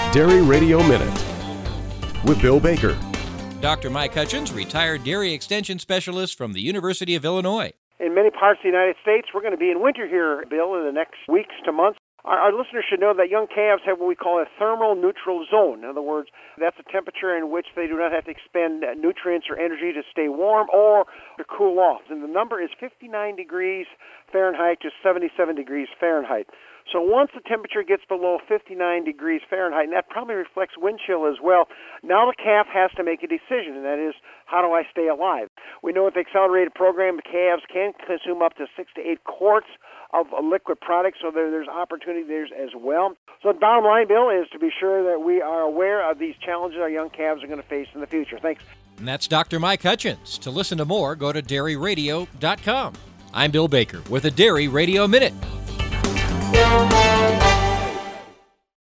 Dairy Radio Minute with Bill Baker. Dr. Mike Hutchins, retired dairy extension specialist from the University of Illinois. In many parts of the United States, we're going to be in winter here, Bill, in the next weeks to months. Our listeners should know that young calves have what we call a thermal neutral zone. In other words, that's a temperature in which they do not have to expend nutrients or energy to stay warm or to cool off. And the number is 59 degrees Fahrenheit to 77 degrees Fahrenheit. So once the temperature gets below 59 degrees Fahrenheit, and that probably reflects wind chill as well, now the calf has to make a decision, and that is, how do I stay alive? We know with the accelerated program, the calves can consume up to 6 to 8 quarts of liquid products, so there's opportunity there as well. So the bottom line, Bill, is to be sure that we are aware of these challenges our young calves are going to face in the future. Thanks. And that's Dr. Mike Hutchins. To listen to more, go to dairyradio.com. I'm Bill Baker with a Dairy Radio Minute.